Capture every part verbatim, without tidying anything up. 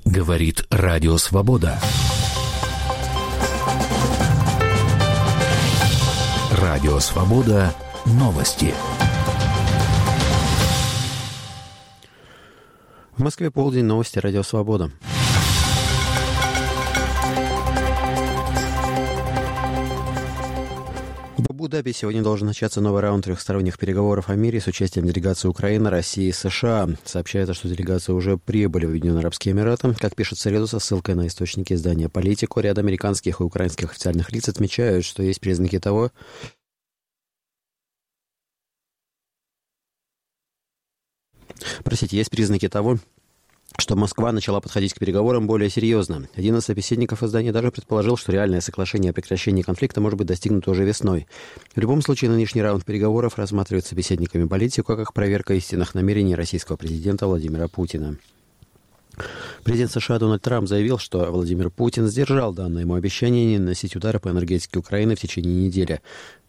Говорит Радио Свобода. Радио Свобода. Новости. В Москве полдень. Новости Радио Свобода. В Абу-Даби сегодня должен начаться новый раунд трехсторонних переговоров о мире с участием делегации Украины, России и США. Сообщается, что делегации уже прибыли в Объединенные Арабские Эмираты. Как пишет в среду со ссылкой на источники издания «Политику», ряд американских и украинских официальных лиц отмечают, что есть признаки того, Простите, есть признаки того, что Москва начала подходить к переговорам более серьезно. Один из собеседников издания даже предположил, что реальное соглашение о прекращении конфликта может быть достигнуто уже весной. В любом случае, нынешний раунд переговоров рассматривает собеседниками политику как проверка истинных намерений российского президента Владимира Путина. Президент США Дональд Трамп заявил, что Владимир Путин сдержал данное ему обещание не наносить удары по энергетике Украины в течение недели.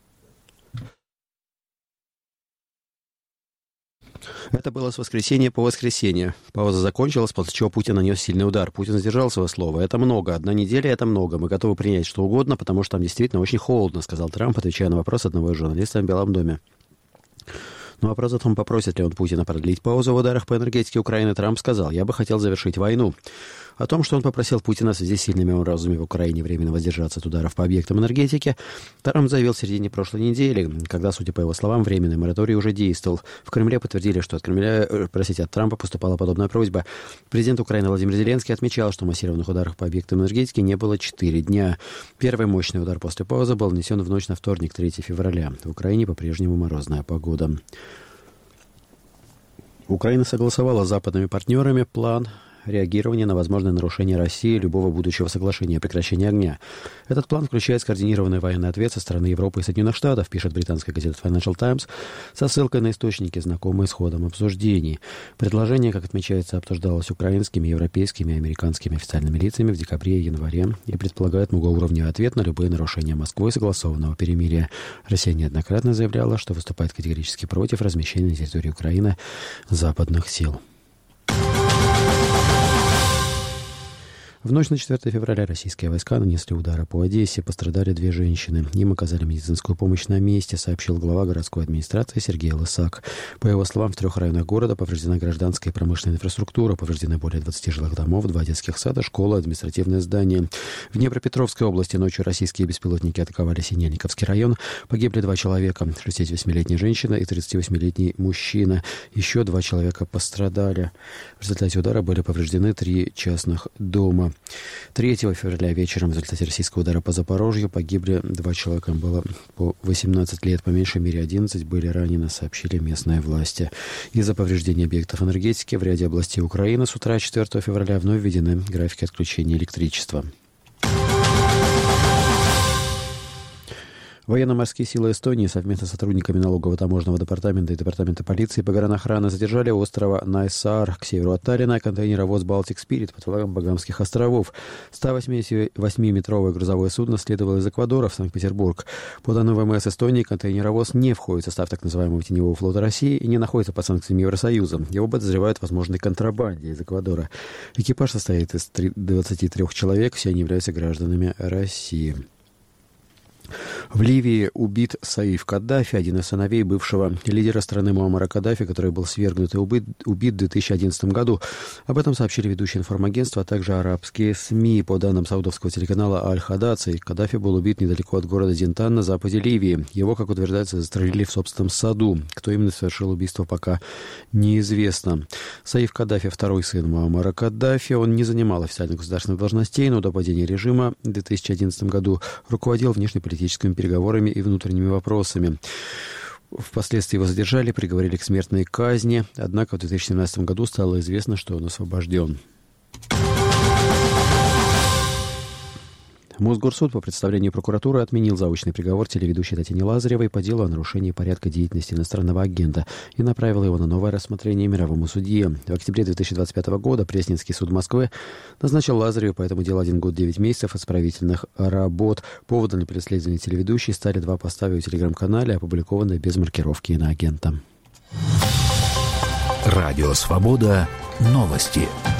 Это было с воскресенья по воскресенье. Пауза закончилась, после чего Путин нанес сильный удар. Путин сдержал свое слово. Это много. Одна неделя — это много. Мы готовы принять что угодно, потому что там действительно очень холодно, сказал Трамп, отвечая на вопрос одного из журналистов в Белом доме. На вопрос о том, попросит ли он Путина продлить паузу в ударах по энергетике Украины, Трамп сказал: «Я бы хотел завершить войну». О том, что он попросил Путина в связи с сильными морозами в Украине временно воздержаться от ударов по объектам энергетики, Трамп заявил в середине прошлой недели, когда, судя по его словам, временный мораторий уже действовал. В Кремле подтвердили, что от Кремля, простите, от Трампа поступала подобная просьба. Президент Украины Владимир Зеленский отмечал, что массированных ударов по объектам энергетики не было четыре дня. Первый мощный удар после паузы был нанесен в ночь на вторник, третьего февраля. В Украине по-прежнему морозная погода. Украина согласовала с западными партнерами план реагирования на возможное нарушение России любого будущего соглашения о прекращении огня. Этот план включает скоординированный военный ответ со стороны Европы и Соединенных Штатов, пишет британская газета Financial Times, со ссылкой на источники, знакомые с ходом обсуждений. Предложение, как отмечается, обсуждалось украинскими, европейскими и американскими официальными лицами в декабре и январе и предполагает многоуровневый ответ на любые нарушения Москвой согласованного перемирия. Россия неоднократно заявляла, что выступает категорически против размещения на территории Украины западных сил. В ночь на четвёртое февраля российские войска нанесли удары по Одессе. Пострадали две женщины. Им оказали медицинскую помощь на месте, сообщил глава городской администрации Сергей Лысак. По его словам, в трех районах города повреждена гражданская и промышленная инфраструктура, повреждены более двадцати жилых домов, два детских сада, школа, административное здание. В Днепропетровской области ночью российские беспилотники атаковали Синельниковский район. Погибли два человека, шестидесятивосьмилетняя женщина и тридцативосьмилетний мужчина. Еще два человека пострадали. В результате удара были повреждены три частных дома. третьего февраля вечером в результате российского удара по Запорожью погибли два человека. Им было по восемнадцать лет, по меньшей мере одиннадцать были ранены, сообщили местные власти. Из-за повреждения объектов энергетики в ряде областей Украины с утра четвёртого февраля вновь введены графики отключения электричества. Военно-морские силы Эстонии совместно с сотрудниками налогово-таможенного департамента и департамента полиции и погранохраны задержали у острова Найсаар к северу от Таллина контейнеровоз «Балтик Спирит» под флагом Багамских островов. сто восьмиметровое грузовое судно следовало из Эквадора в Санкт-Петербург. По данным ВМС Эстонии, контейнеровоз не входит в состав так называемого теневого флота России и не находится под санкциями Евросоюза. Его подозревают в возможной контрабанде из Эквадора. Экипаж состоит из двадцати трёх человек, все они являются гражданами России. В Ливии убит Саиф Каддафи, один из сыновей бывшего лидера страны Муаммара Каддафи, который был свергнут и убит, убит в две тысячи одиннадцатом году. Об этом сообщили ведущие информагентства, а также арабские СМИ. По данным саудовского телеканала Аль-Хадаци, Каддафи был убит недалеко от города Зинтан на западе Ливии. Его, как утверждается, застрелили в собственном саду. Кто именно совершил убийство, пока неизвестно. Саиф Каддафи — второй сын Муаммара Каддафи. Он не занимал официальных государственных должностей, но до падения режима в две тысячи одиннадцатом году руководил внешнеполитическими переговорами и внутренними вопросами. Впоследствии его задержали, приговорили к смертной казни, однако в две тысячи семнадцатом году стало известно, что он освобожден. Мосгорсуд по представлению прокуратуры отменил заочный приговор телеведущей Татьяне Лазаревой по делу о нарушении порядка деятельности иностранного агента и направил его на новое рассмотрение мировому судье. В октябре две тысячи двадцать пятого года Пресненский суд Москвы назначил Лазареву по этому делу один год девять месяцев исправительных работ. Поводом для преследования телеведущей стали два поста в ее телеграм-канале, опубликованные без маркировки иноагента. Радио Свобода. Новости.